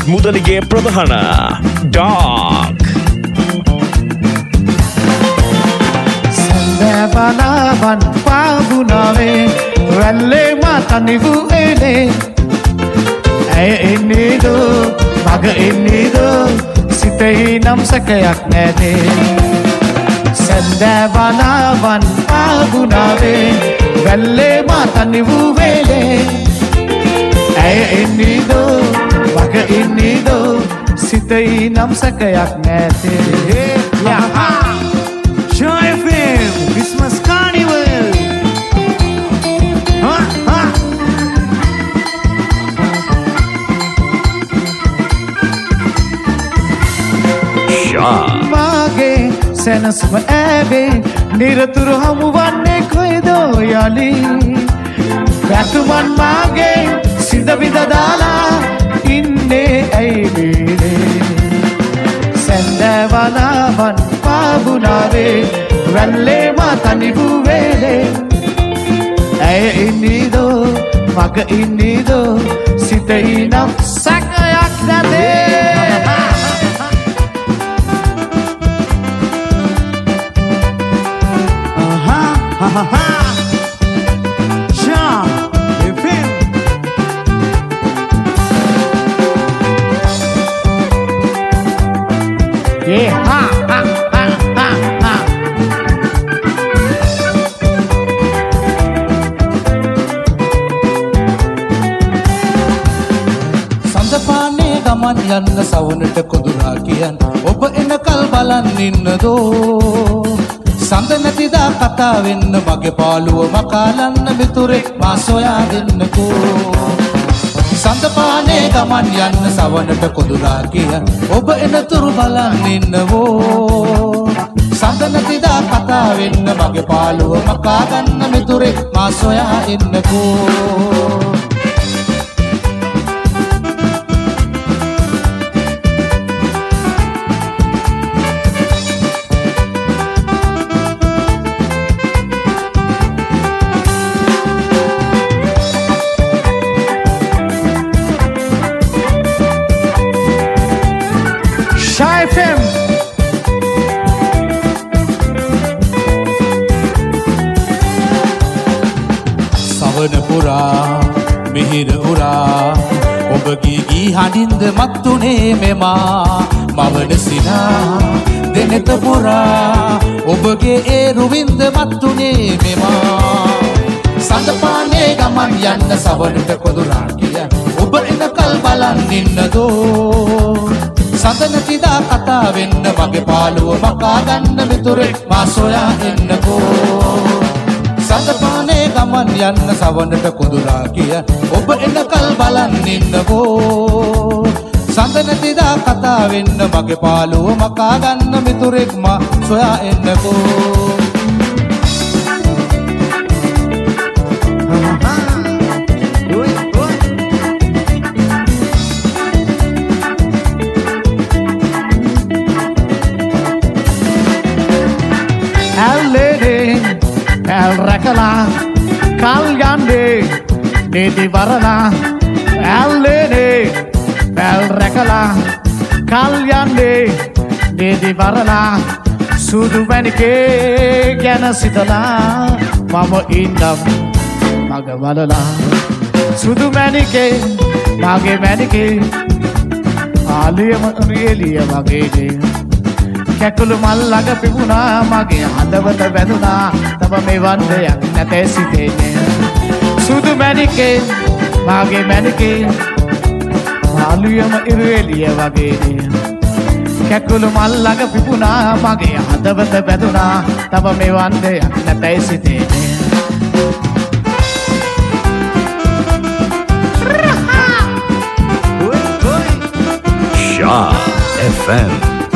ಮುದಲಿಗೆ ಪ್ರಧಾನ ಡಾಕ್ ಸಂದಬನವನ್ ಪಾಗುನವೆ ರಲ್ಲೆ ಮಾತನಿವು ಎಲೆ ಎನ್ನಿದು ಮಗ ಎನ್ನಿದು ಸಿತೈ ನಮ್ ಸಕයක් නැದೆ ಸಂದಬನವನ್ ಪಾಗುನವೆ ರಲ್ಲೆ ಮಾತನಿವು ಎಲೆ එන්නිදෝ මග ඉන්නිදෝ සිතයි නම් සැකයක් නැතේ Joy FM Christmas Carnival මාගේ සැනසම ඇවේ නිරතුරු හමුවන්නේ කොයිදෝ යලි පැතුමන් මාගේ සිඳ විඳ දාලා ඉන්නේ ඇයි වේලේ සැන්දවනවන් පාබුනාවේ රැල්ලේ මාතනිපු වේලේ ඇය ඉන්නීදෝ මග ඉන්නීදෝ සිතයි නම් සැකයක් නැතේ සඳපානේ ගමන් යන්න සවනට කොදුරා කියන් ඔබ එනකල් බලන් ඉන්නදෝ සඳ නැතිදා කතා වෙන්න මගේ පාළුව මකාලන්න මිතුරෙක් මා සොයා දෙන්නකෝ සඳපානේ ගමන් යන්න සවනට කොදුරා කියන් ඔබ එනතුරු බලන් ඉන්නවෝ සඳ නැතිදා කතා වෙන්න මගේ පාළුව මකාගන්න මිතුරෙක් මා සොයා එන්නකෝ මිහිර උරා ඔබගේ ගී හඬින්ද මත්තුනේ මෙමා මවන සිනා දෙනෙත පුරා ඔබගේ ඒ රුවින්ද මත්තුනේ මෙමා සඳපානේ ගමන් යන්න සවනට කොදුරා කිය ඔබ එනකල් බලන් ඉන්නදෝ සඳ නැතිදා කතා වෙන්න මගේ පාළුව මකාගන්න මිතුරෙක් මා සොයා එන්නකෝ සඳපානේ ගමන් යන්න සවනට කොදුරා කිය ඔබ එනකල් බලන් ඉන්නකෝ සඳ නැතිදා කතා වෙන්න මගේ පාළුව මකාගන්න මිතුරෙක් මා සොයා එන්නකෝ El rakala kal yande nedi varana el lene el rakala kal yande nedi varana sudu manike gana sitala mama indam maga walala sudu manike mage manike aliyama rieliya magege කැකුළු මල් ළඟ පිපුණා මගේ හදවත වැදුනා තව මෙවන් දෙයක් නැතේ සිතේනේ සුදු මැණිකේ මාගේ මැණිකේ ආලුයම ඉරු එළිය වගේනේ කැකුළු මල් ළඟ පිපුණා මගේ හදවත වැදුනා තව මෙවන් දෙයක් නැතේ සිතේනේ Shaw FM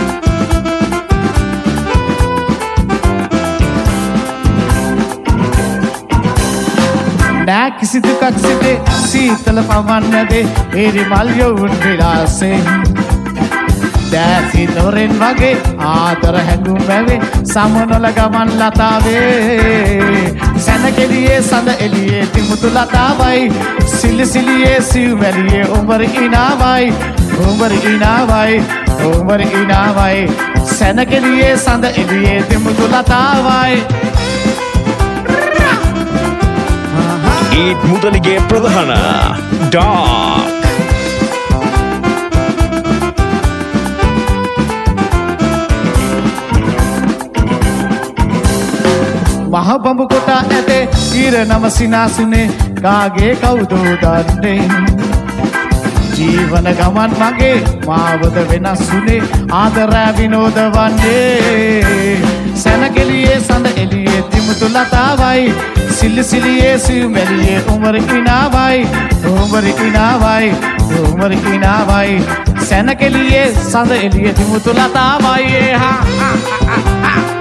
නෑ කිසි දුකක් සිතේ සීතල පවන්නද ඒරි මල් යොවුන් විලාසේ දැසි නොරෙන් වගේ ආදර හැඟුම් වැවේ සමනොල ගමන් ලතාවේ සැනකෙලියේ සඳ එළියේ තිමුතු ලතාවයි සිලි සිලියේ සිව් වැලියේ උඹර ඉනාවයි උඹර ඉනාවයි උඹර ඉනාවයි සැනකෙලියේ සඳ එළියේ දෙමුතු ලතාවයි ගීත් මුදලිගේ ප්‍රධාන ඩාක් මහ බඹ කොට ඇතේ ඊර නම සිනාසුනේ කාගේ කවුදෝ දන්නේ ජීවන ගමන් මගේ මාවත වෙනස් වුනේ ආදරය විනෝද වන්නේ සැනකෙලියේ සඳ එළියේ තිමුතු ලතාවයි සිලි සිලියේ සිව්මැලියේ උමර කිනාවයි උමර කිනාවයි උමර කිනාවයි සැනකෙලියේ සඳ එළියේ තිමුතු ලතාවයි